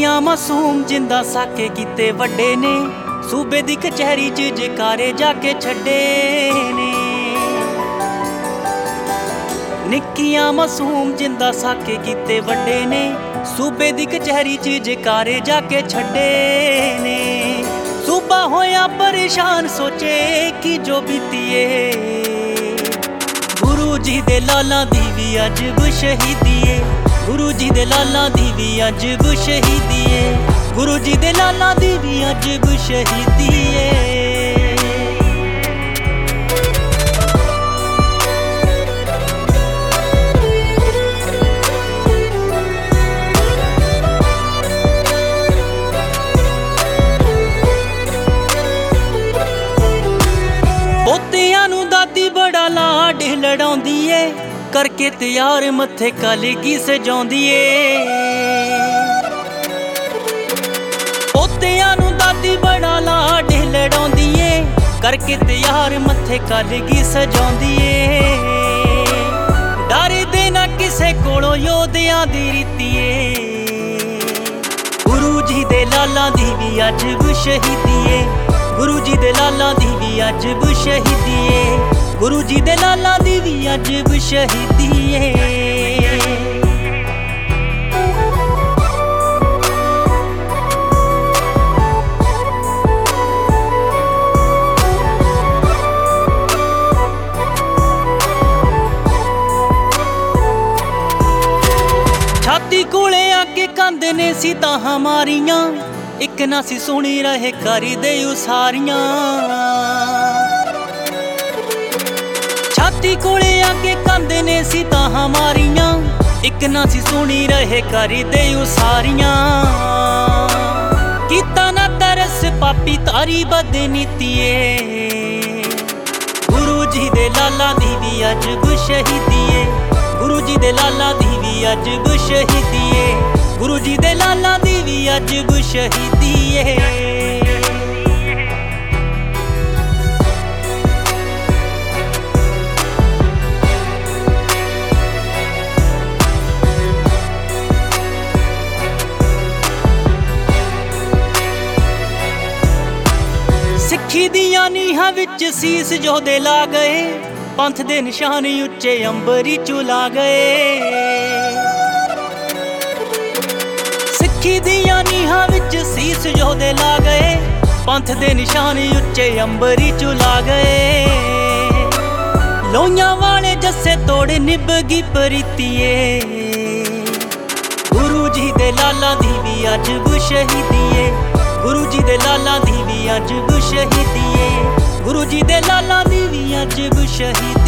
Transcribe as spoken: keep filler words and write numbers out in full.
ਨਿੱਕੀਆਂ ਮਾਸੂਮ ਜਿੰਦਾ ਸਾਕੇ ਕੀਤੇ ਵੱਡੇ ਨੇ, सूबे दी कचहरी च जयकारे जाके छड्डे ने। निक्कियां मासूम जिंदा साके कीते वड्डे ने, सूबे दी कचहरी च जयकारे जाके छड्डे ने। सूबा होया परेशान सोचे कि जो बीतीए, गुरु जी दे लालां दी भी अजब शहीदीए, गुरु जी दे लालां दी भी अजब शहीदीए, गुरु जी दे लालां दी भी अजब शहीदीए। पोतियां नूं दादी बड़ा लाड लड़ाउंदी ए, करके तैयार मत्थे कलगी सजाउंदी ए। पोतियां नूं दादी बड़ा लाड लड़ाउंदी ए, करके तैयार मत्थे कलगी सजाउंदी ए। डरदे ना किसे कोलों योधियां दी रीती ए, गुरु जी दे लालां दी भी अजब शहीदी ए, गुरु जी दे लालां दी भी अजब शहीदी ए, गुरु जी दे लालां दी भी अजब शहीदी ए। छाती कोले आके कंध ने सी ताहां मारियां, एक ना सी सुनी रहे करी दे उसारियां। छाती कोले आके कंध ने सी ताहां मारियां, एक ना सी सुनी रहे करी दे उसारियां। कीता ना तरस पापी तारी बदनीतिए, गुरु जी दे लालां दी भी अजब शहीदी ए, गुरु जी दे लालां दी भी अजब शहीदी ए, गुरु जी दे लालां दी भी अजब शहीदी ए। सिक्खी दियां नीहां विच सीस जोधे ला गए, पंथ दे निशान उच्चे अंबरी चुला गए। सिक्खी दियां नीहां विच सीस योधे ला गए, पंथ दे निशान उच्चे अंबरी चुला गए। लोइयां वाले जस्से तोड़ निभगी प्रीतिए, गुरु जी दे लालां दी भी अजब शहीदी ए, गुरु जी दे लालां दी भी अजब शहीदी ए, गुरु जी दे लालां दी भी अजब शहीदी।